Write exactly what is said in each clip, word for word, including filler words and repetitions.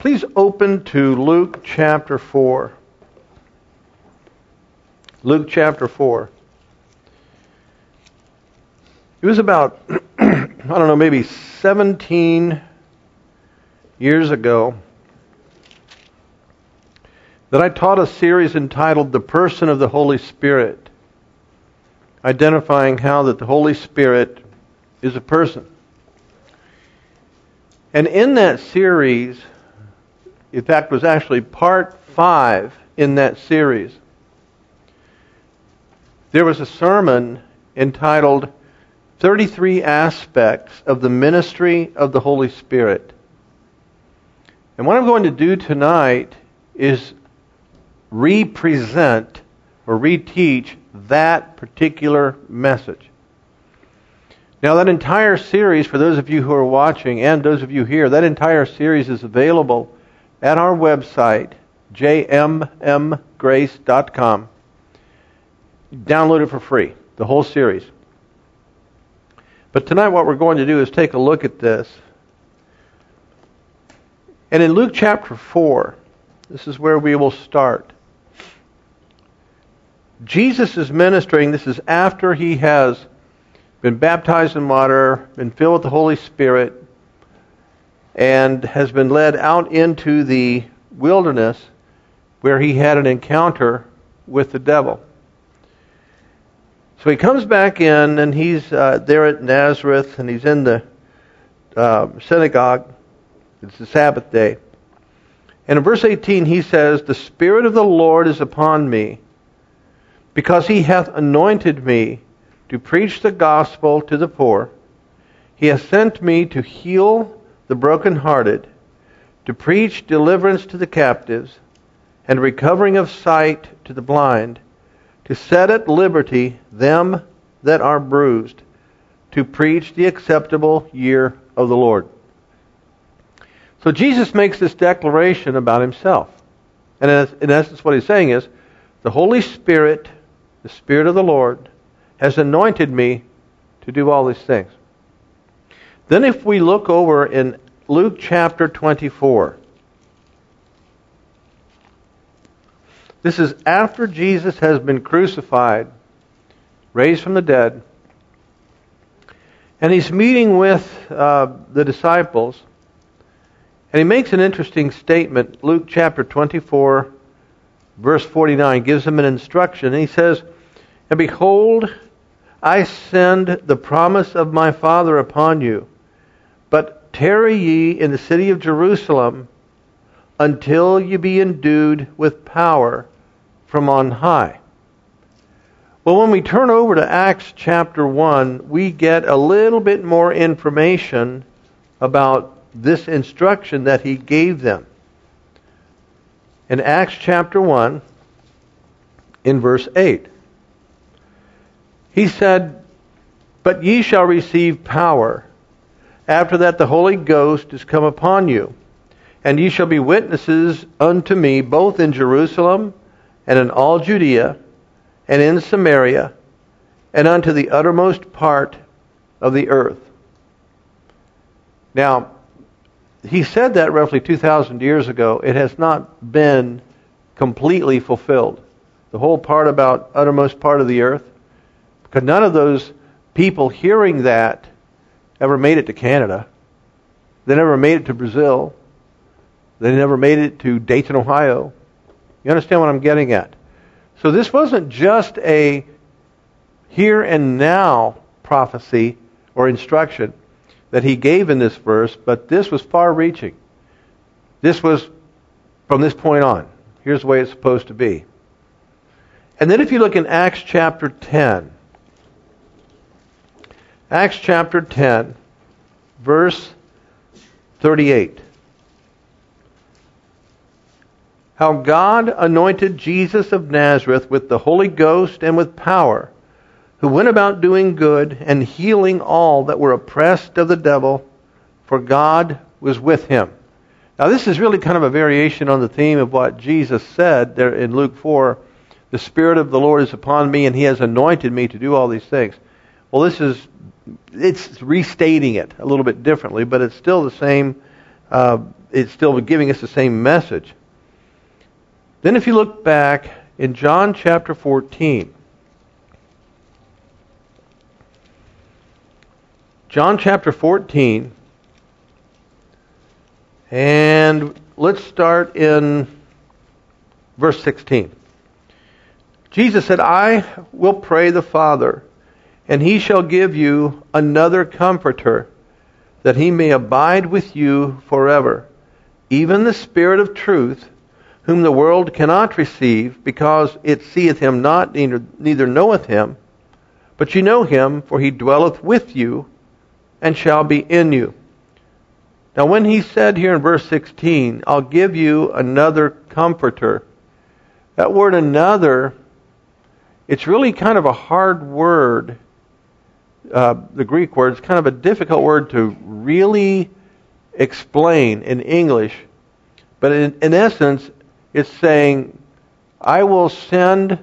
Please open to Luke chapter four. Luke chapter four. It was about, I don't know, maybe seventeen years ago that I taught a series entitled The Person of the Holy Spirit, identifying how that the Holy Spirit is a person. And in that series, in fact, was actually part five in that series, there was a sermon entitled thirty-three Aspects of the Ministry of the Holy Spirit. And what I'm going to do tonight is represent or reteach that particular message. Now, that entire series, for those of you who are watching and those of you here, that entire series is available at our website, j m m grace dot com. Download it for free, the whole series. But tonight what we're going to do is take a look at this. And in Luke chapter four, this is where we will start. Jesus is ministering. This is after he has been baptized in water, been filled with the Holy Spirit, and has been led out into the wilderness where he had an encounter with the devil. So he comes back in, and he's uh, there at Nazareth, and he's in the uh, synagogue. It's the Sabbath day. And in verse eighteen he says, "The Spirit of the Lord is upon me, because he hath anointed me to preach the gospel to the poor. He hath sent me to heal the brokenhearted, to preach deliverance to the captives, and recovering of sight to the blind, to set at liberty them that are bruised, to preach the acceptable year of the Lord." So Jesus makes this declaration about himself. And in essence what he's saying is, the Holy Spirit, the Spirit of the Lord, has anointed me to do all these things. Then if we look over in Luke chapter twenty-four, this is after Jesus has been crucified, raised from the dead, and he's meeting with uh, the disciples, and he makes an interesting statement. Luke chapter twenty-four, verse forty-nine, gives them an instruction, and he says, "And behold, I send the promise of my Father upon you, but tarry ye in the city of Jerusalem until ye be endued with power from on high." Well, when we turn over to Acts chapter one, we get a little bit more information about this instruction that he gave them. In Acts chapter one, in verse eight, he said, "But ye shall receive power. After that the Holy Ghost is come upon you, and ye shall be witnesses unto me both in Jerusalem and in all Judea and in Samaria and unto the uttermost part of the earth." Now, he said that roughly two thousand years ago. It has not been completely fulfilled. The whole part about uttermost part of the earth, because none of those people hearing that ever made it to Canada. They never made it to Brazil. They never made it to Dayton, Ohio. You understand what I'm getting at? So this wasn't just a here and now prophecy or instruction that he gave in this verse, but this was far-reaching. This was from this point on. Here's the way it's supposed to be. And then if you look in Acts chapter ten, Acts chapter ten, verse thirty-eight. "How God anointed Jesus of Nazareth with the Holy Ghost and with power, who went about doing good and healing all that were oppressed of the devil, for God was with him." Now this is really kind of a variation on the theme of what Jesus said there in Luke four. The Spirit of the Lord is upon me, and he has anointed me to do all these things. Well, this is, it's restating it a little bit differently, but it's still the same uh, it's still giving us the same message. Then if you look back in John chapter fourteen, John chapter fourteen, and let's start in verse sixteen. Jesus said, I will pray the Father, and He shall give you another Comforter, that He may abide with you forever, even the Spirit of truth, whom the world cannot receive, because it seeth Him not, neither, neither knoweth Him. But you know Him, for He dwelleth with you, and shall be in you. Now when He said here in verse sixteen, I'll give you another Comforter, that word another, it's really kind of a hard word. Uh, the Greek word is kind of a difficult word to really explain in English. But in, in essence, it's saying, I will send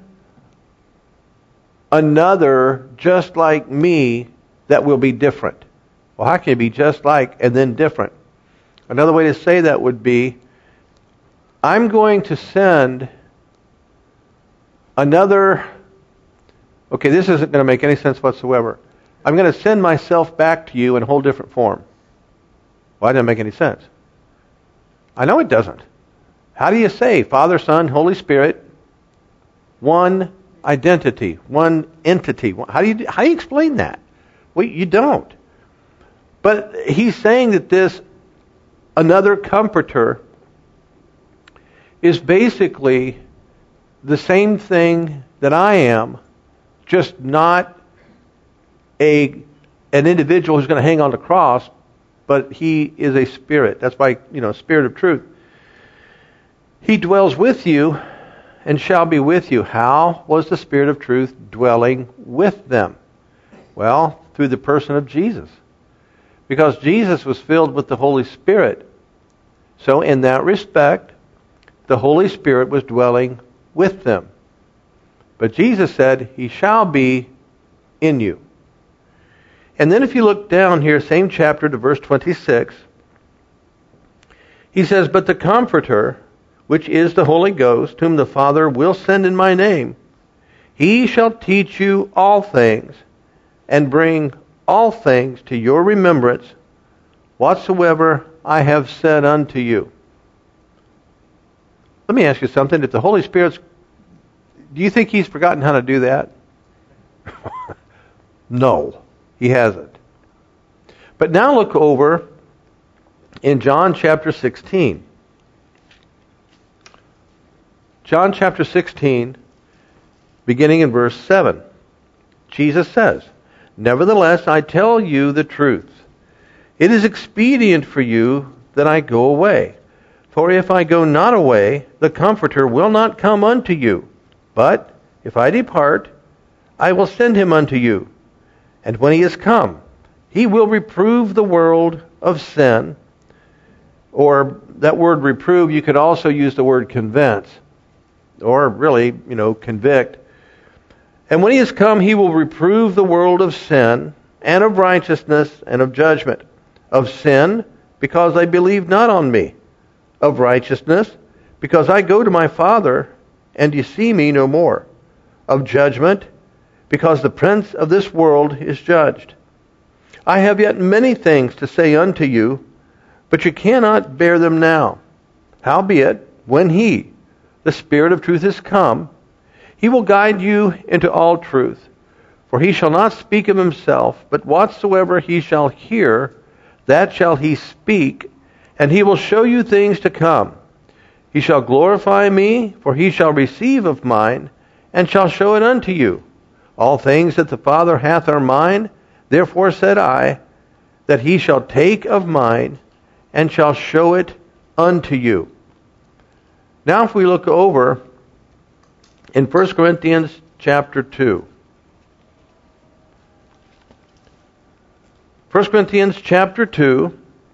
another just like me that will be different. Well, how can it be just like and then different? Another way to say that would be, I'm going to send another... Okay, this isn't going to make any sense whatsoever. I'm going to send myself back to you in a whole different form. Well, that doesn't make any sense. I know it doesn't. How do you say Father, Son, Holy Spirit, one identity, one entity? How do you how do you explain that? Well, you don't. But He's saying that this another Comforter is basically the same thing that I am, just not a an individual who's going to hang on the cross, but He is a spirit. That's why, you know, Spirit of truth. He dwells with you and shall be with you. How was the Spirit of truth dwelling with them? Well, through the person of Jesus. Because Jesus was filled with the Holy Spirit. So in that respect, the Holy Spirit was dwelling with them. But Jesus said, He shall be in you. And then if you look down here, same chapter to verse twenty-six, He says, but the Comforter, which is the Holy Ghost, whom the Father will send in my name, He shall teach you all things, and bring all things to your remembrance, whatsoever I have said unto you. Let me ask you something. If the Holy Spirit's, do you think He's forgotten how to do that? No, He hasn't. But now look over in John chapter sixteen. John chapter sixteen, beginning in verse seven. Jesus says, nevertheless, I tell you the truth. It is expedient for you that I go away. For if I go not away, the Comforter will not come unto you. But if I depart, I will send Him unto you. And when He is come, He will reprove the world of sin. Or that word reprove, you could also use the word convince. Or really, you know, convict. And when He is come, He will reprove the world of sin, and of righteousness, and of judgment. Of sin, because they believe not on me. Of righteousness, because I go to my Father, and you see me no more. Of judgment, because the prince of this world is judged. I have yet many things to say unto you, but you cannot bear them now. Howbeit, when He, the Spirit of truth, is come, He will guide you into all truth. For He shall not speak of Himself, but whatsoever He shall hear, that shall He speak, and He will show you things to come. He shall glorify me, for He shall receive of mine, and shall show it unto you. All things that the Father hath are mine, therefore said I, that He shall take of mine, and shall show it unto you. Now if we look over in First Corinthians chapter two. First Corinthians chapter two.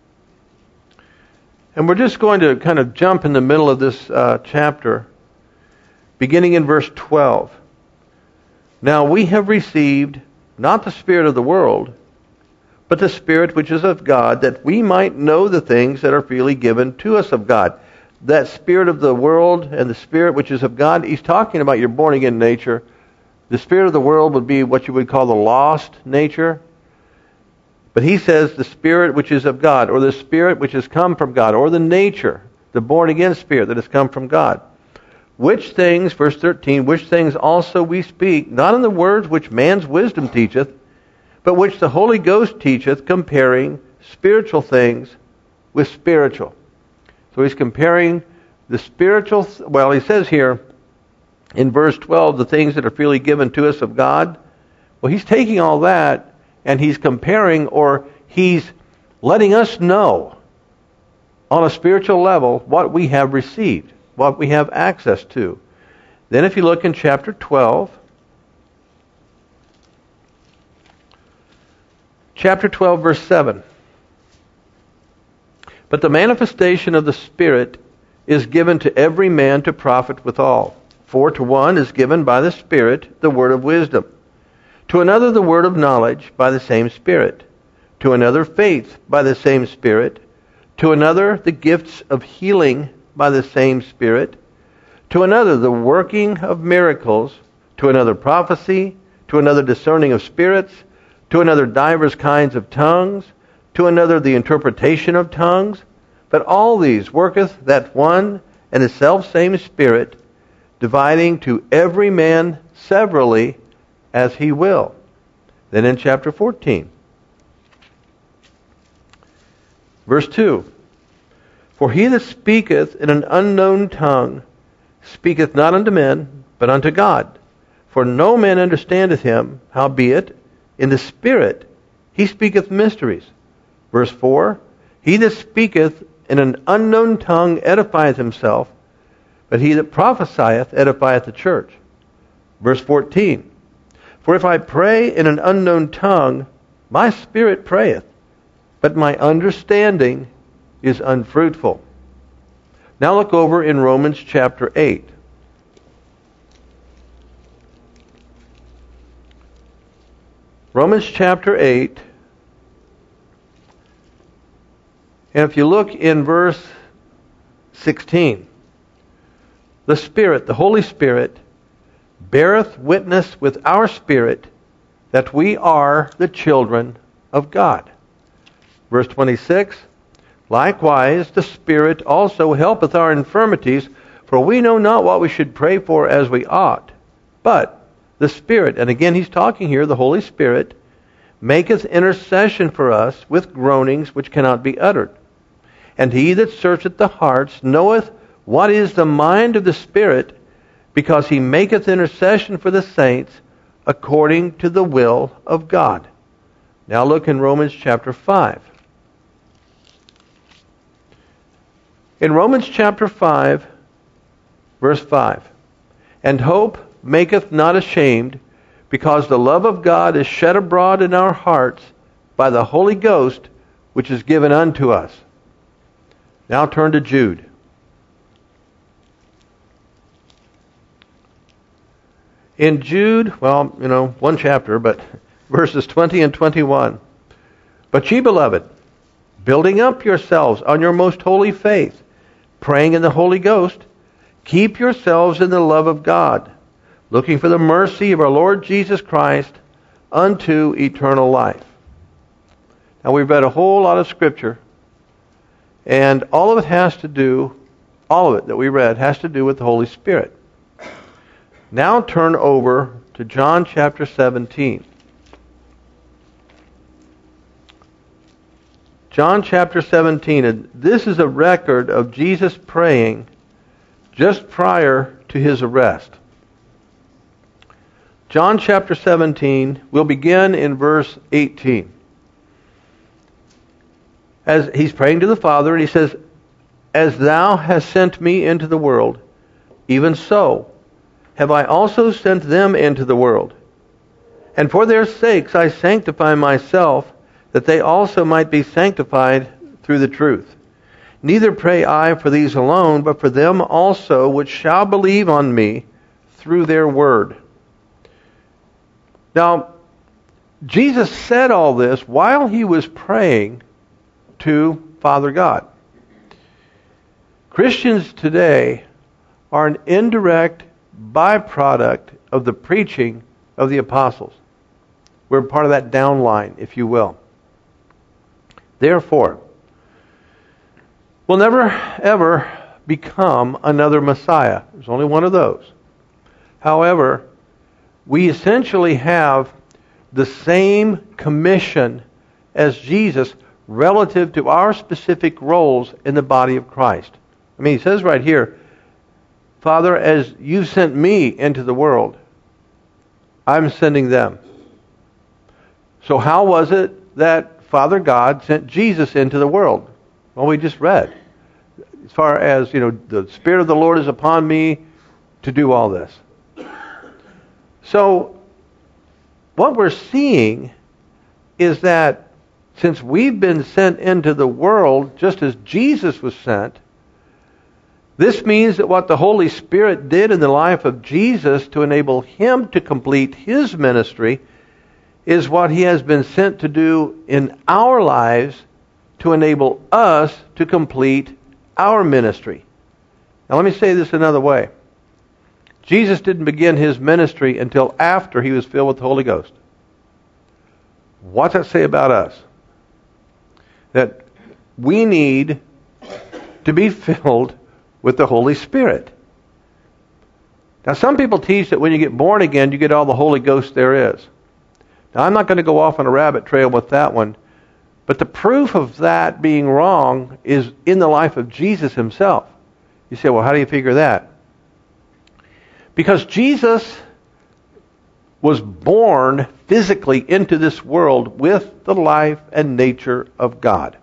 And we're just going to kind of jump in the middle of this uh, chapter, beginning in verse twelve. Now we have received not the spirit of the world, but the Spirit which is of God, that we might know the things that are freely given to us of God. That spirit of the world and the Spirit which is of God, he's talking about your born-again nature. The spirit of the world would be what you would call the lost nature. But he says the Spirit which is of God, or the Spirit which has come from God, or the nature, the born-again spirit that has come from God. Which things, verse thirteen, which things also we speak, not in the words which man's wisdom teacheth, but which the Holy Ghost teacheth, comparing spiritual things with spiritual. So he's comparing the spiritual, well, he says here in verse twelve, the things that are freely given to us of God. Well, he's taking all that and he's comparing, or he's letting us know on a spiritual level what we have received, what we have access to. Then if you look in chapter twelve, chapter twelve, verse seven. But the manifestation of the Spirit is given to every man to profit withal. For to one is given by the Spirit the word of wisdom, to another the word of knowledge by the same Spirit, to another faith by the same Spirit, to another the gifts of healing by the same Spirit, to another the working of miracles, to another prophecy, to another discerning of spirits, to another divers kinds of tongues, to another the interpretation of tongues. But all these worketh that one and the selfsame Spirit, dividing to every man severally as he will. Then in chapter fourteen, verse two, for he that speaketh in an unknown tongue speaketh not unto men, but unto God. For no man understandeth him, howbeit in the Spirit he speaketh mysteries. Verse four, he that speaketh in an unknown tongue edifieth himself, but he that prophesieth edifieth the church. Verse fourteen, for if I pray in an unknown tongue, my spirit prayeth, but my understanding is unfruitful. Now look over in Romans chapter eight. Romans chapter eight. And if you look in verse sixteen, the Spirit, the Holy Spirit, beareth witness with our spirit that we are the children of God. Verse twenty-six, likewise the Spirit also helpeth our infirmities, for we know not what we should pray for as we ought. But the Spirit, and again he's talking here, the Holy Spirit, maketh intercession for us with groanings which cannot be uttered. And he that searcheth the hearts knoweth what is the mind of the Spirit, because he maketh intercession for the saints according to the will of God. Now look in Romans chapter five. In Romans chapter five, verse five, and hope maketh not ashamed, because the love of God is shed abroad in our hearts by the Holy Ghost, which is given unto us. Now turn to Jude. In Jude, well, you know, one chapter, but verses twenty and twenty-one. But ye, beloved, building up yourselves on your most holy faith, praying in the Holy Ghost, keep yourselves in the love of God, looking for the mercy of our Lord Jesus Christ unto eternal life. Now we've read a whole lot of Scripture, and all of it has to do, all of it that we read has to do with the Holy Spirit. Now turn over to John chapter seventeen. John chapter seventeen, and this is a record of Jesus praying just prior to his arrest. John chapter seventeen, we'll begin in verse eighteen. As he's praying to the Father, and he says, as thou hast sent me into the world, even so have I also sent them into the world. And for their sakes I sanctify myself, that they also might be sanctified through the truth. Neither pray I for these alone, but for them also which shall believe on me through their word. Now, Jesus said all this while he was praying to Father God. Christians today are an indirect byproduct of the preaching of the apostles. We're part of that downline, if you will. Therefore, we'll never, ever become another Messiah. There's only one of those. However, we essentially have the same commission as Jesus relative to our specific roles in the body of Christ. I mean, he says right here, Father, as you sent me into the world, I'm sending them. So how was it that Father God sent Jesus into the world? Well, we just read. As far as, you know, the Spirit of the Lord is upon me to do all this. So, what we're seeing is that since we've been sent into the world just as Jesus was sent, this means that what the Holy Spirit did in the life of Jesus to enable him to complete his ministry is what he has been sent to do in our lives to enable us to complete our ministry. Now let me say this another way. Jesus didn't begin his ministry until after he was filled with the Holy Ghost. What's that say about us? That we need to be filled with the Holy Spirit. Now some people teach that when you get born again, you get all the Holy Ghost there is. Now I'm not going to go off on a rabbit trail with that one, but the proof of that being wrong is in the life of Jesus himself. You say, well, how do you figure that? Because Jesus was born physically into this world with the life and nature of God.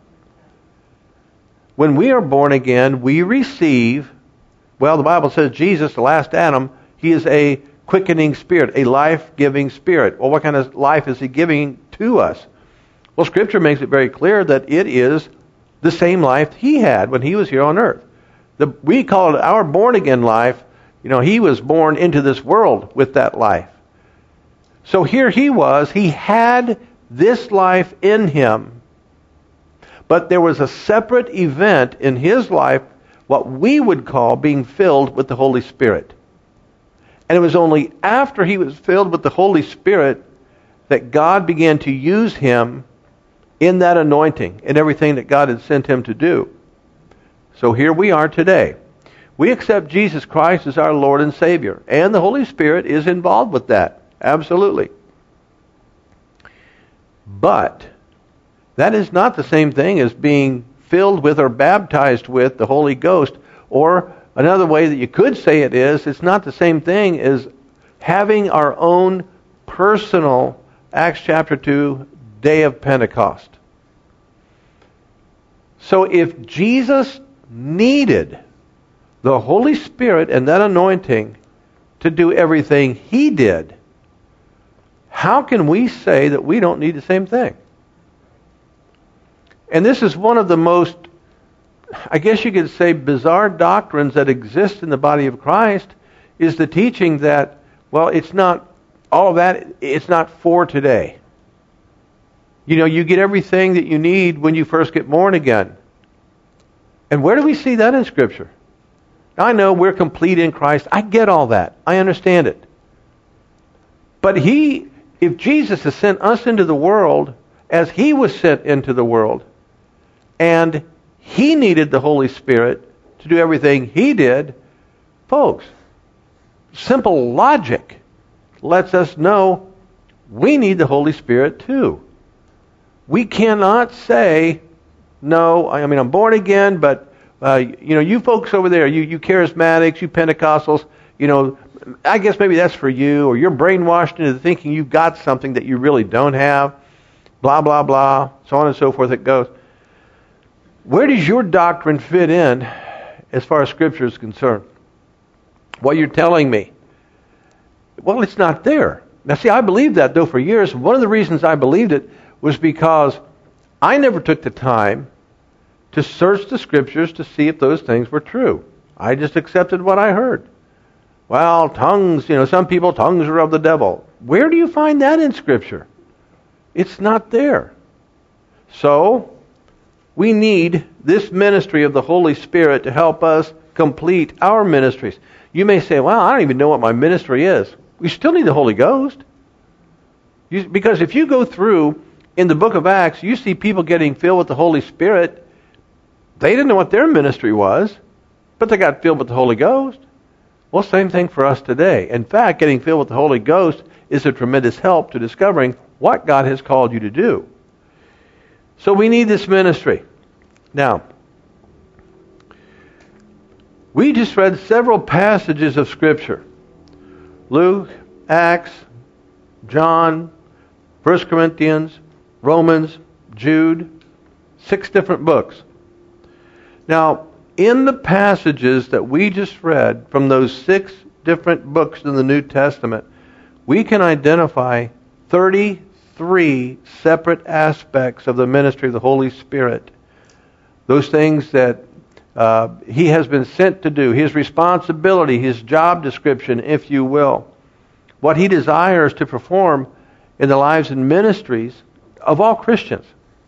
When we are born again, we receive, well, the Bible says Jesus, the last Adam, he is a quickening spirit, a life-giving spirit. Well, what kind of life is he giving to us? Well, Scripture makes it very clear that it is the same life he had when he was here on earth. The, we call it our born-again life. You know, he was born into this world with that life. So here he was, he had this life in him, but there was a separate event in his life, what we would call being filled with the Holy Spirit. And it was only after he was filled with the Holy Spirit that God began to use him in that anointing, in everything that God had sent him to do. So here we are today. We accept Jesus Christ as our Lord and Savior, and the Holy Spirit is involved with that. Absolutely. But that is not the same thing as being filled with or baptized with the Holy Ghost. Or another way that you could say it is, it's not the same thing as having our own personal Acts chapter two day of Pentecost. So if Jesus needed the Holy Spirit and that anointing to do everything he did, how can we say that we don't need the same thing? And this is one of the most, I guess you could say, bizarre doctrines that exist in the body of Christ, is the teaching that, well, it's not, all of that, it's not for today. You know, you get everything that you need when you first get born again. And where do we see that in Scripture? I know we're complete in Christ. I get all that. I understand it. But he, if Jesus has sent us into the world as he was sent into the world, and he needed the Holy Spirit to do everything he did, folks, simple logic lets us know we need the Holy Spirit too. We cannot say, no, I mean, I'm born again, but Uh, you know, you folks over there, you, you charismatics, you Pentecostals, you know, I guess maybe that's for you, or you're brainwashed into thinking you've got something that you really don't have, blah, blah, blah, so on and so forth it goes. Where does your doctrine fit in as far as Scripture is concerned? What you're telling me? Well, it's not there. Now, see, I believed that, though, for years. One of the reasons I believed it was because I never took the time to search the Scriptures to see if those things were true. I just accepted what I heard. Well, tongues, you know, some people, tongues are of the devil. Where do you find that in Scripture? It's not there. So, we need this ministry of the Holy Spirit to help us complete our ministries. You may say, well, I don't even know what my ministry is. We still need the Holy Ghost. You, because if you go through in the book of Acts, you see people getting filled with the Holy Spirit. They didn't know what their ministry was, but they got filled with the Holy Ghost. Well, same thing for us today. In fact, getting filled with the Holy Ghost is a tremendous help to discovering what God has called you to do. So we need this ministry. Now, we just read several passages of Scripture. Luke, Acts, John, First Corinthians, Romans, Jude, six different books. Now, in the passages that we just read from those six different books in the New Testament, we can identify thirty-three separate aspects of the ministry of the Holy Spirit. Those things that uh, He has been sent to do, His responsibility, His job description, if you will. What He desires to perform in the lives and ministries of all Christians.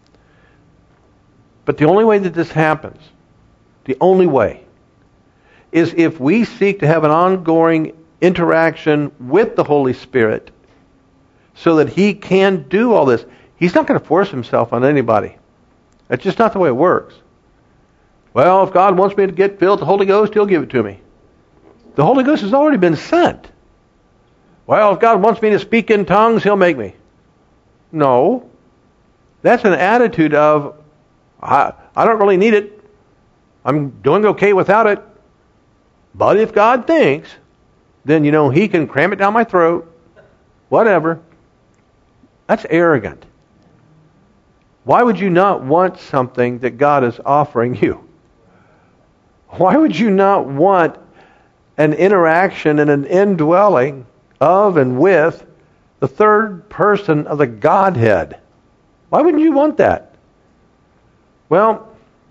But the only way that this happens, the only way, is if we seek to have an ongoing interaction with the Holy Spirit so that He can do all this. He's not going to force Himself on anybody. That's just not the way it works. Well, if God wants me to get filled with the Holy Ghost, He'll give it to me. The Holy Ghost has already been sent. Well, if God wants me to speak in tongues, He'll make me. No. That's an attitude of, I, I don't really need it. I'm doing okay without it. But if God thinks, then, you know, He can cram it down my throat. Whatever. That's arrogant. Why would you not want something that God is offering you? Why would you not want an interaction and an indwelling of and with the third person of the Godhead? Why wouldn't you want that? Well,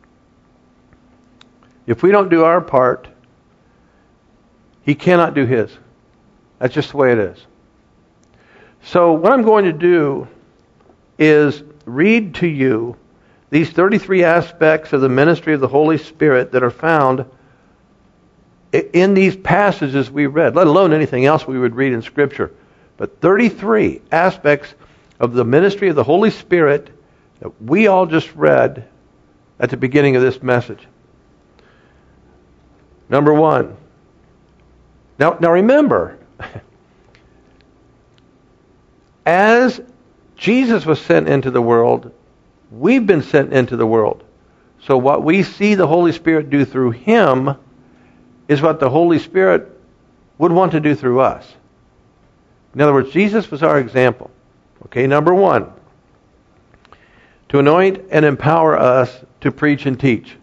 if we don't do our part, He cannot do His. That's just the way it is. So what I'm going to do is read to you these thirty-three aspects of the ministry of the Holy Spirit that are found in these passages we read, let alone anything else we would read in Scripture. But thirty-three aspects of the ministry of the Holy Spirit that we all just read at the beginning of this message. Number one. Now, now remember, as Jesus was sent into the world, we've been sent into the world. So what we see the Holy Spirit do through Him is what the Holy Spirit would want to do through us. In other words, Jesus was our example. Okay, number one, to anoint and empower us to preach and teach.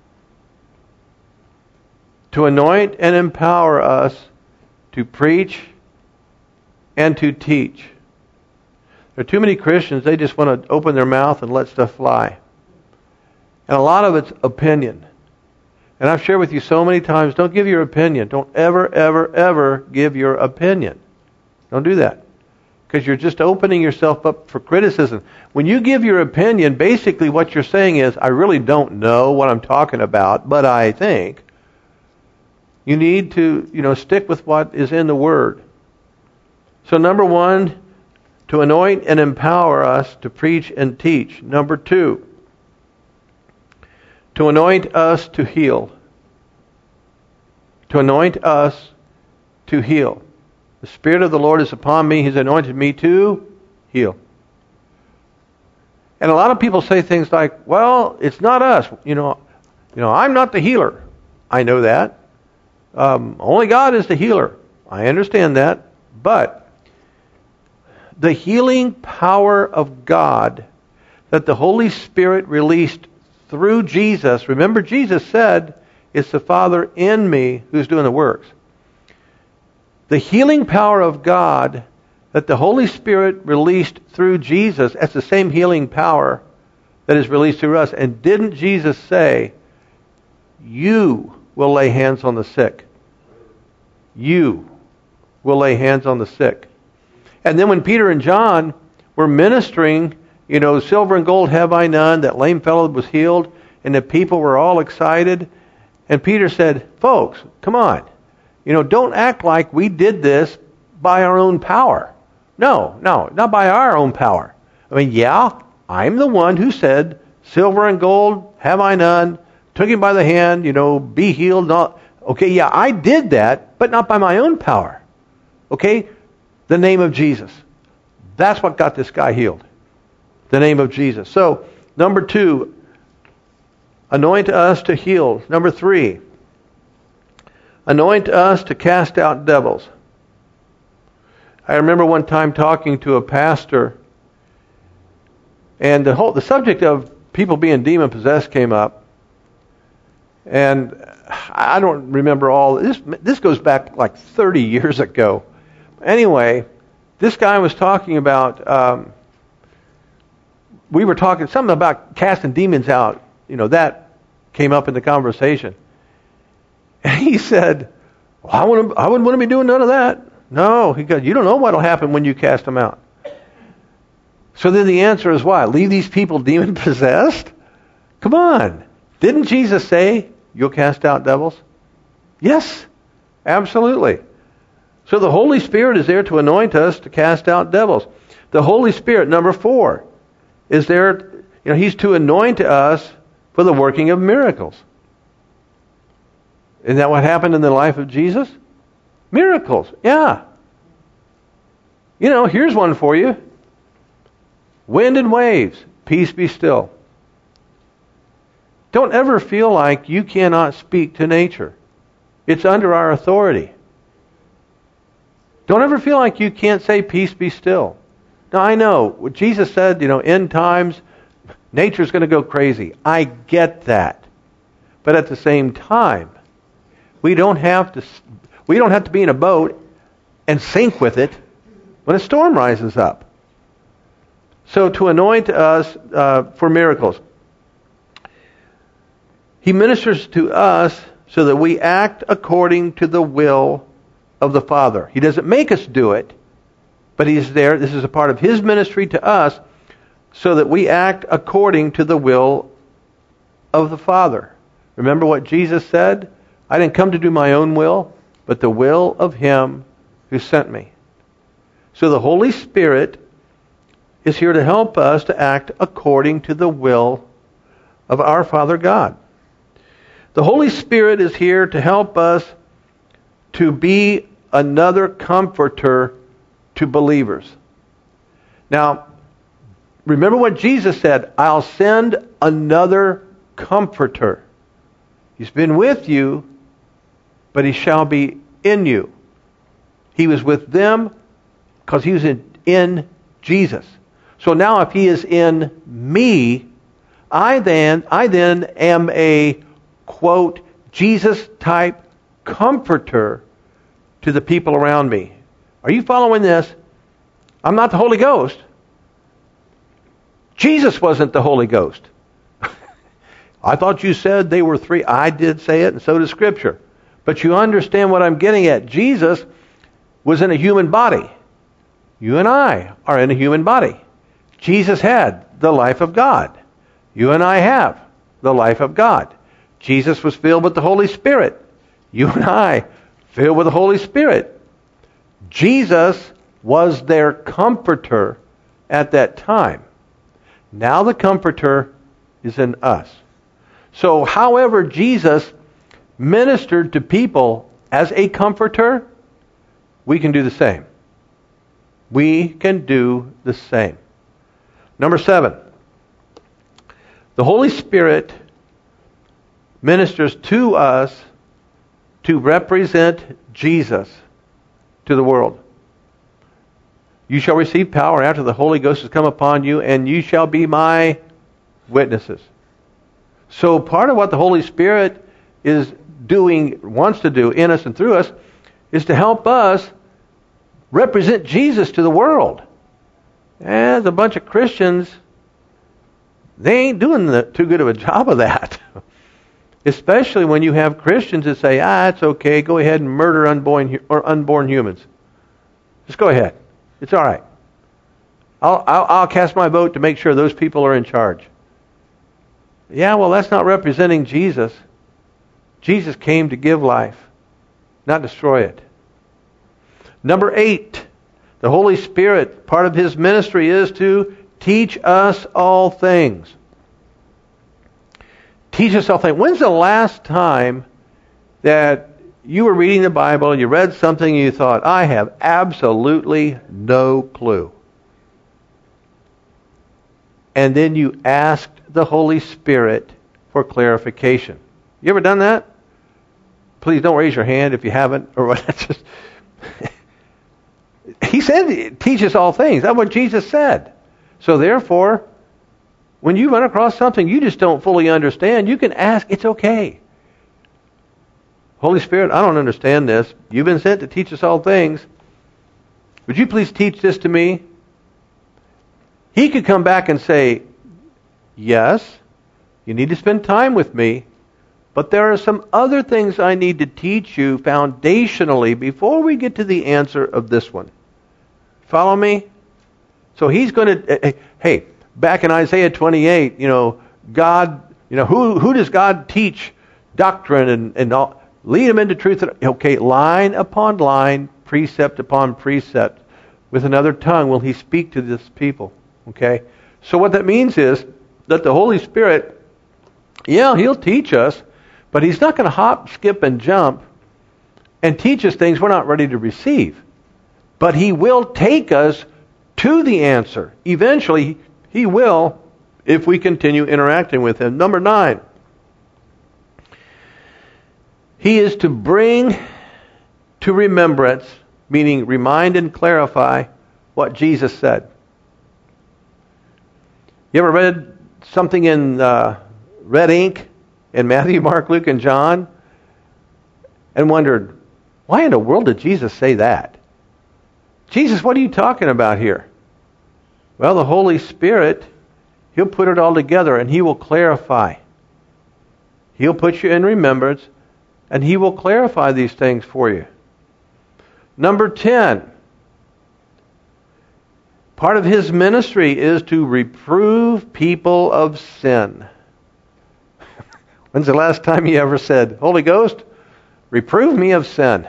To anoint and empower us to preach and to teach. There are too many Christians, they just want to open their mouth and let stuff fly. And a lot of it's opinion. And I've shared with you so many times, don't give your opinion. Don't ever, ever, ever give your opinion. Don't do that. Because you're just opening yourself up for criticism. When you give your opinion, basically what you're saying is, I really don't know what I'm talking about, but I think. You need to, you know, stick with what is in the Word. So number one, to anoint and empower us to preach and teach. Number two, to anoint us to heal. To anoint us to heal. The Spirit of the Lord is upon me. He's anointed me to heal. And a lot of people say things like, well, it's not us. You know, you know, I'm not the healer. I know that. Um, only God is the healer. I understand that. But the healing power of God that the Holy Spirit released through Jesus. Remember, Jesus said, it's the Father in me who's doing the works. The healing power of God that the Holy Spirit released through Jesus, that's the same healing power that is released through us. And didn't Jesus say, you will lay hands on the sick? You will lay hands on the sick. And then when Peter and John were ministering, you know, silver and gold have I none, that lame fellow was healed, and the people were all excited. And Peter said, folks, come on. You know, don't act like we did this by our own power. No, no, not by our own power. I mean, yeah, I'm the one who said, silver and gold have I none, took him by the hand, you know, be healed. Not, okay, yeah, I did that, but not by my own power. Okay? The name of Jesus. That's what got this guy healed. The name of Jesus. So, number two, anoint us to heal. Number three, anoint us to cast out devils. I remember one time talking to a pastor, and the whole the subject of people being demon possessed came up, and I don't remember all this. This goes back like thirty years ago. Anyway, this guy was talking about. Um, we were talking something about casting demons out. You know, that came up in the conversation, and he said, well, "I wouldn't. I wouldn't want to be doing none of that." No, he goes, you don't know what will happen when you cast them out. So then the answer is what? Leave these people demon possessed? Come on. Didn't Jesus say you'll cast out devils? Yes, absolutely. So the Holy Spirit is there to anoint us to cast out devils. The Holy Spirit, number four, is there, you know, He's to anoint us for the working of miracles. Isn't that what happened in the life of Jesus? Miracles, yeah. You know, here's one for you. Wind and waves, peace be still. Don't ever feel like you cannot speak to nature. It's under our authority. Don't ever feel like you can't say peace be still. Now I know, what Jesus said, you know, end times, nature's going to go crazy. I get that. But at the same time, we don't have to we don't have to be in a boat and sink with it when a storm rises up. So to anoint us uh, for miracles. He ministers to us so that we act according to the will of the Father. He doesn't make us do it, but He's there. This is a part of His ministry to us so that we act according to the will of the Father. Remember what Jesus said? I didn't come to do my own will, but the will of Him who sent me. So the Holy Spirit is here to help us to act according to the will of our Father God. The Holy Spirit is here to help us to be another comforter to believers. Now, remember what Jesus said, I'll send another comforter. He's been with you, but He shall be in you. He was with them because He was in, in Jesus. So now if He is in me, I then, I then am a, quote, Jesus-type comforter to the people around me. Are you following this? I'm not the Holy Ghost. Jesus wasn't the Holy Ghost. I thought you said they were three. I did say it, and so does Scripture. But you understand what I'm getting at. Jesus was in a human body. You and I are in a human body. Jesus had the life of God. You and I have the life of God. Jesus was filled with the Holy Spirit. You and I filled with the Holy Spirit. Jesus was their comforter at that time. Now the comforter is in us. So however Jesus ministered to people as a comforter, we can do the same. We can do the same. Number seven. The Holy Spirit ministers to us to represent Jesus to the world. You shall receive power after the Holy Ghost has come upon you, and you shall be my witnesses. So part of what the Holy Spirit is doing, wants to do in us and through us, is to help us represent Jesus to the world. As a bunch of Christians, they ain't doing the, too good of a job of that. Especially when you have Christians that say, ah, it's okay, go ahead and murder unborn or unborn humans. Just go ahead. It's all right. I'll, I'll, I'll cast my vote to make sure those people are in charge. Yeah, well, that's not representing Jesus. Jesus came to give life, not destroy it. Number eight, the Holy Spirit, part of His ministry is to teach us all things. Teach us all things. When's the last time that you were reading the Bible and you read something and you thought, I have absolutely no clue? And then you asked the Holy Spirit for clarification. You ever done that? Please don't raise your hand if you haven't. Or what? Just He said, teach us all things. That's what Jesus said. So therefore, when you run across something you just don't fully understand, you can ask. It's okay. Holy Spirit, I don't understand this. You've been sent to teach us all things. Would you please teach this to me? He could come back and say, yes, you need to spend time with me, but there are some other things I need to teach you foundationally before we get to the answer of this one. Follow me? So he's going to, hey, back in Isaiah twenty-eight, you know, God, you know, who who does God teach doctrine and, and all? Lead them into truth. Okay, line upon line, precept upon precept. With another tongue will He speak to this people. Okay? So what that means is that the Holy Spirit, yeah, He'll teach us, but He's not going to hop, skip, and jump and teach us things we're not ready to receive. But He will take us to the answer. Eventually, He will, if we continue interacting with Him. Number nine. He is to bring to remembrance, meaning remind and clarify, what Jesus said. You ever read something in uh, red ink in Matthew, Mark, Luke, and John and wondered, why in the world did Jesus say that? Jesus, what are you talking about here? Well, the Holy Spirit, He'll put it all together and He will clarify. He'll put you in remembrance and He will clarify these things for you. Number ten. Part of His ministry is to reprove people of sin. When's the last time you ever said, Holy Ghost, reprove me of sin?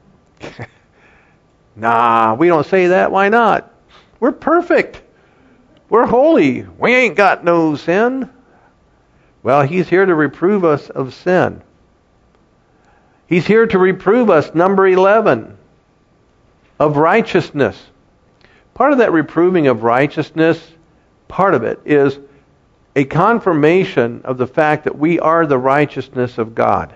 Nah, we don't say that. Why not? We're perfect. We're holy. We ain't got no sin. Well, He's here to reprove us of sin. He's here to reprove us, number eleven, of righteousness. Part of that reproving of righteousness, part of it is a confirmation of the fact that we are the righteousness of God.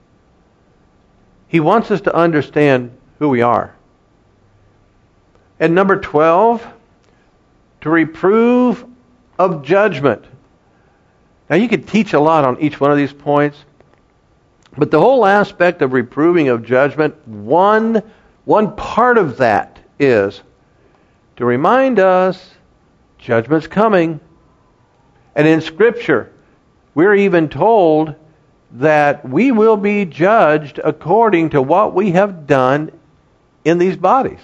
He wants us to understand who we are. And number twelve, to reprove of judgment. Now you could teach a lot on each one of these points, but the whole aspect of reproving of judgment, one, one part of that is to remind us judgment's coming. And in Scripture, we're even told that we will be judged according to what we have done in these bodies.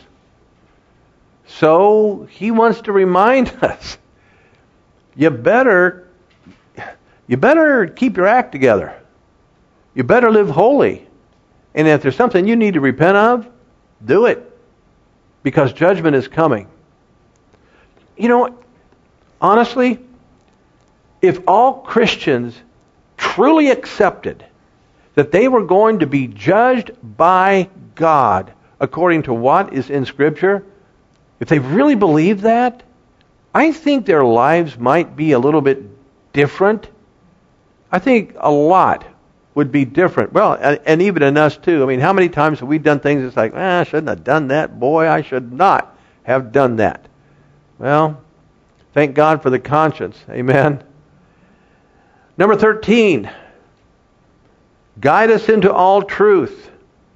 So He wants to remind us, you better, you better keep your act together. You better live holy. And if there's something you need to repent of, do it. Because judgment is coming. You know, honestly, if all Christians truly accepted that they were going to be judged by God according to what is in Scripture, if they really believed that, I think their lives might be a little bit different. I think a lot would be different. Well, and even in us too. I mean, how many times have we done things that's like, ah, I shouldn't have done that. Boy, I should not have done that. Well, thank God for the conscience. Amen. Number thirteen. Guide us into all truth.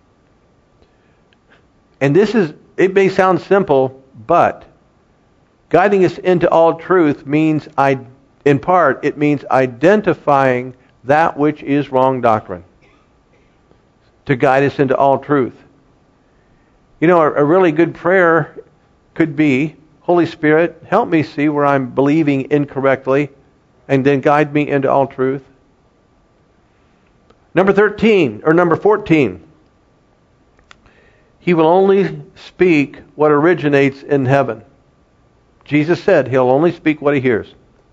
And this is, it may sound simple, but guiding us into all truth means, I, in part, it means identifying that which is wrong doctrine. To guide us into all truth. You know, a, a really good prayer could be, Holy Spirit, help me see where I'm believing incorrectly, and then guide me into all truth. Number thirteen, or number fourteen. He will only speak what originates in heaven. Jesus said he'll only speak what he hears.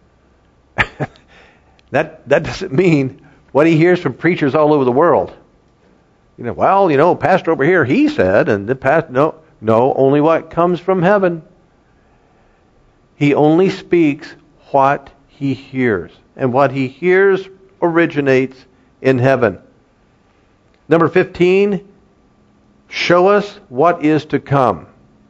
that that doesn't mean what he hears from preachers all over the world. You know, well, you know, pastor over here, he said, and the pastor, no, no, only what comes from heaven. He only speaks what he hears. And what he hears originates in heaven. Number fifteen, show us what is to come.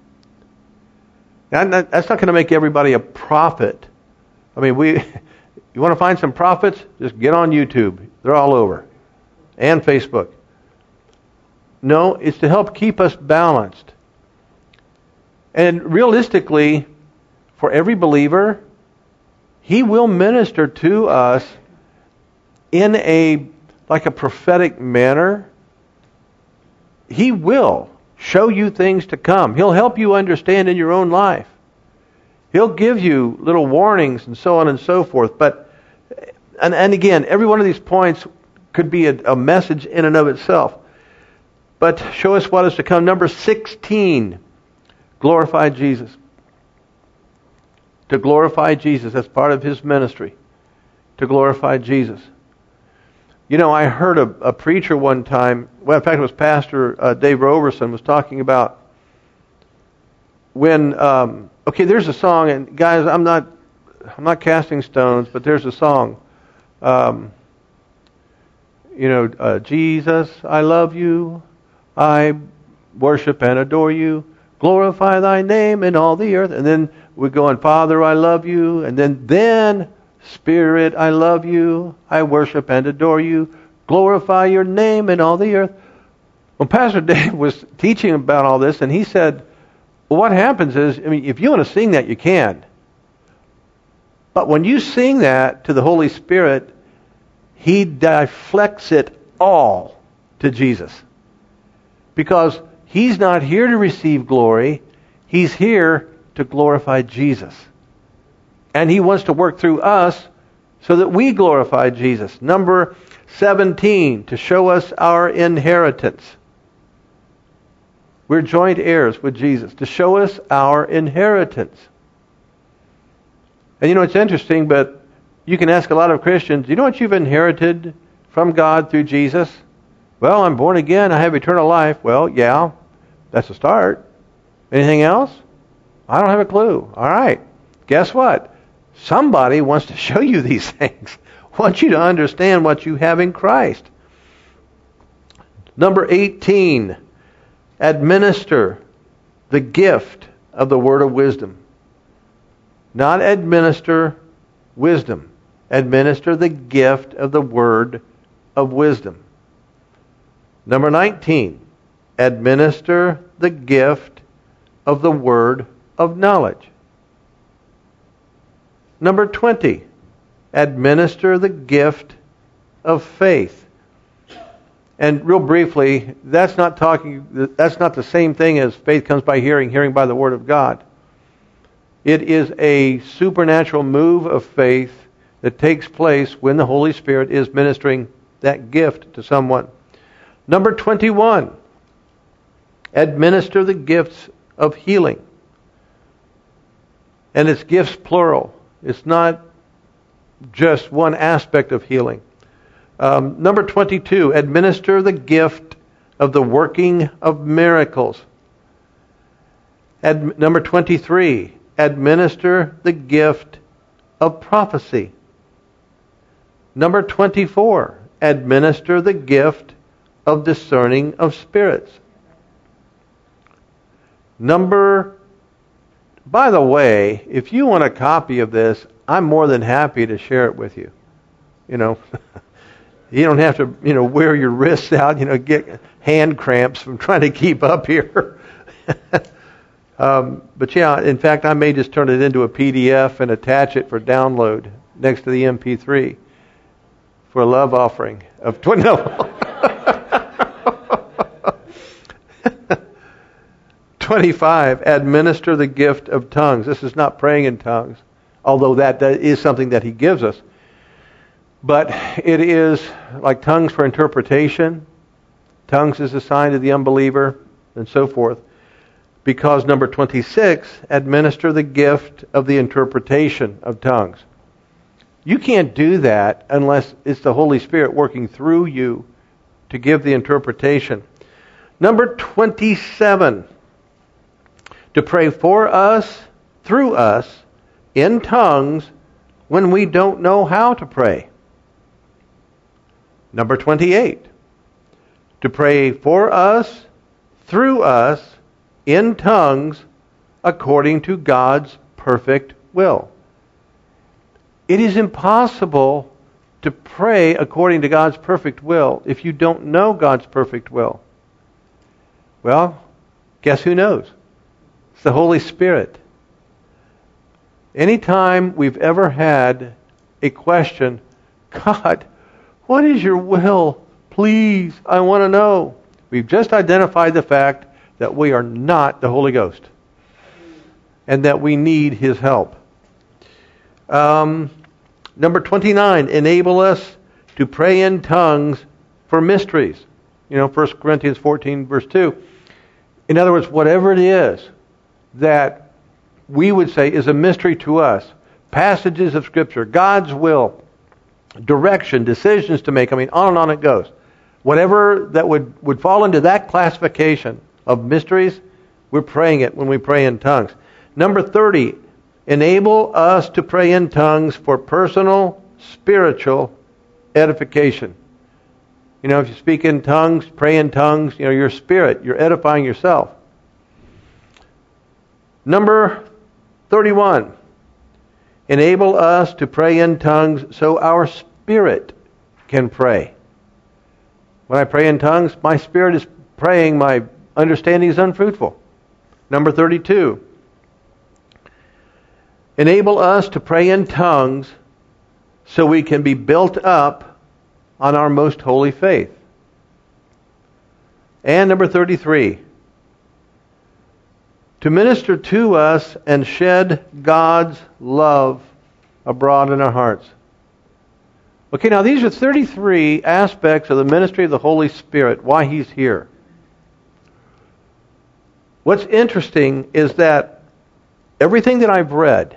Now, that's not going to make everybody a prophet. I mean, we, you want to find some prophets? Just get on YouTube. They're all over. And Facebook. No, it's to help keep us balanced. And realistically, for every believer, he will minister to us in a, like a prophetic manner. He will show you things to come. He'll help you understand in your own life. He'll give you little warnings and so on and so forth. But, and, and again, every one of these points could be a, a message in and of itself. But show us what is to come. Number sixteen, glorify Jesus. To glorify Jesus. That's part of his ministry. To glorify Jesus. You know, I heard a, a preacher one time, well, in fact it was Pastor uh, Dave Roberson, was talking about when, um, okay, there's a song, and guys, I'm not, I'm not casting stones, but there's a song, um, you know, uh, Jesus, I love you, I worship and adore you, glorify thy name in all the earth, and then we go on, Father, I love you, and then, then, Spirit, I love you, I worship and adore you, glorify your name in all the earth. Well, Pastor Dave was teaching about all this, and he said, well, what happens is, I mean, if you want to sing that, you can. But when you sing that to the Holy Spirit, he deflects it all to Jesus. Because he's not here to receive glory, he's here to glorify Jesus. And he wants to work through us so that we glorify Jesus. Number seventeen, to show us our inheritance. We're joint heirs with Jesus. To show us our inheritance. And you know, it's interesting, but you can ask a lot of Christians, you know what you've inherited from God through Jesus? Well, I'm born again, I have eternal life. Well, yeah, that's a start. Anything else? I don't have a clue. All right. Guess what? Somebody wants to show you these things. Wants you to understand what you have in Christ. Number eighteen, administer the gift of the word of wisdom. Not administer wisdom. Administer the gift of the word of wisdom. Number nineteen, administer the gift of the word of knowledge. Number twenty, administer the gift of faith. And real briefly, that's not talking, that's not the same thing as faith comes by hearing, hearing by the word of God. It is a supernatural move of faith that takes place when the Holy Spirit is ministering that gift to someone. Number twenty-one, administer the gifts of healing. And it's gifts plural. It's not just one aspect of healing. Um, number twenty-two, administer the gift of the working of miracles. Ad, number twenty-three, administer the gift of prophecy. Number twenty-four, administer the gift of discerning of spirits. Number By the way, if you want a copy of this, I'm more than happy to share it with you. You know, you don't have to, you know, wear your wrists out, you know, get hand cramps from trying to keep up here. um, but yeah, in fact, I may just turn it into a P D F and attach it for download next to the M P three for a love offering of twenty. No. twenty-five, administer the gift of tongues. This is not praying in tongues, although that is something that he gives us. But it is like tongues for interpretation. Tongues is assigned to the unbeliever, and so forth. Because number twenty-six, administer the gift of the interpretation of tongues. You can't do that unless it's the Holy Spirit working through you to give the interpretation. Number twenty-seven, to pray for us, through us, in tongues when we don't know how to pray. Number twenty-eight, to pray for us, through us, in tongues according to God's perfect will. It is impossible to pray according to God's perfect will if you don't know God's perfect will. Well, guess who knows? It's the Holy Spirit. Anytime we've ever had a question, God, what is your will? Please, I want to know. We've just identified the fact that we are not the Holy Ghost and that we need His help. Um, number twenty-nine, enable us to pray in tongues for mysteries. You know, First Corinthians fourteen, verse two. In other words, whatever it is that we would say is a mystery to us, passages of Scripture, God's will, direction, decisions to make, I mean, on and on it goes. Whatever that would, would fall into that classification of mysteries, we're praying it when we pray in tongues. Number thirty, enable us to pray in tongues for personal, spiritual edification. You know, if you speak in tongues, pray in tongues, you know, your spirit, you're edifying yourself. Number thirty-one, enable us to pray in tongues so our spirit can pray. When I pray in tongues, my spirit is praying, my understanding is unfruitful. Number thirty-two, enable us to pray in tongues so we can be built up on our most holy faith. And number thirty-three, to minister to us and shed God's love abroad in our hearts. Okay, now these are thirty-three aspects of the ministry of the Holy Spirit, why He's here. What's interesting is that everything that I've read,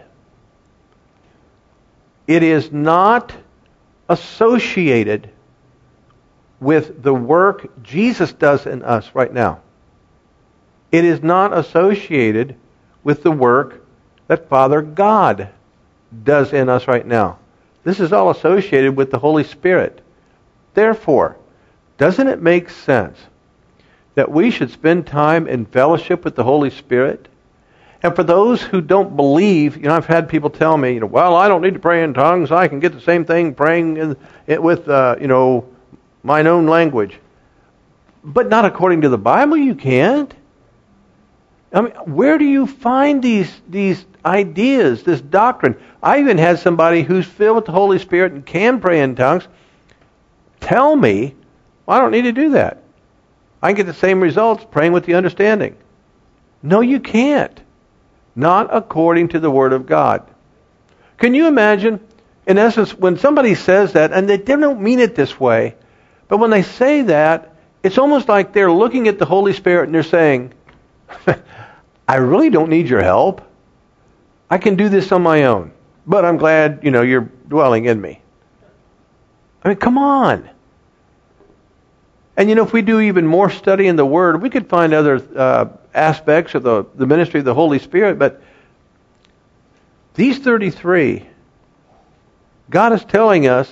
it is not associated with the work Jesus does in us right now. It is not associated with the work that Father God does in us right now. This is all associated with the Holy Spirit. Therefore, doesn't it make sense that we should spend time in fellowship with the Holy Spirit? And for those who don't believe, you know, I've had people tell me, you know, well, I don't need to pray in tongues. I can get the same thing praying in, it with, uh, you know, mine own language. But not according to the Bible, you can't. I mean, where do you find these these ideas, this doctrine? I even had somebody who's filled with the Holy Spirit and can pray in tongues tell me, well, I don't need to do that. I can get the same results praying with the understanding. No, you can't. Not according to the Word of God. Can you imagine, in essence, when somebody says that, and they don't mean it this way, but when they say that, it's almost like they're looking at the Holy Spirit and they're saying, I really don't need your help. I can do this on my own. But I'm glad, you know, you're dwelling in me. I mean, come on. And you know, if we do even more study in the Word, we could find other uh, aspects of the, the ministry of the Holy Spirit. But these thirty-three, God is telling us,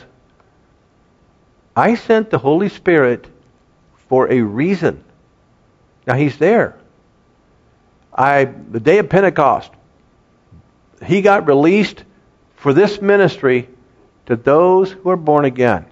I sent the Holy Spirit for a reason. Now He's there. I the day of Pentecost, He got released for this ministry to those who are born again.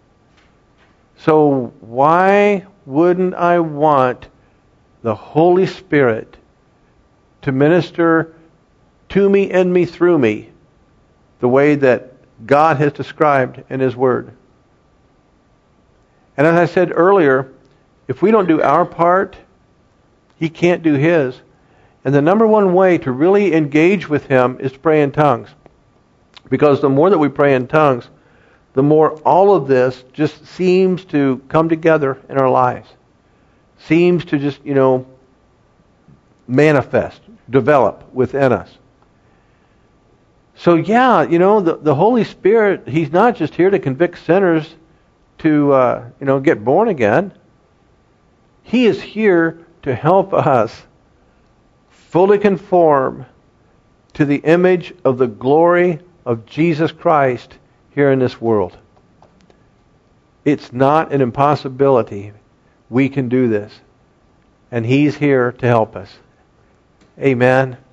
So why wouldn't I want the Holy Spirit to minister to me, in me, through me, the way that God has described in His Word? And as I said earlier, if we don't do our part, He can't do His. And the number one way to really engage with Him is to pray in tongues. Because the more that we pray in tongues, the more all of this just seems to come together in our lives. Seems to just, you know, manifest, develop within us. So yeah, you know, the, the Holy Spirit, He's not just here to convict sinners to, uh, you know, get born again. He is here to help us fully conform to the image of the glory of Jesus Christ here in this world. It's not an impossibility. We can do this. And He's here to help us. Amen.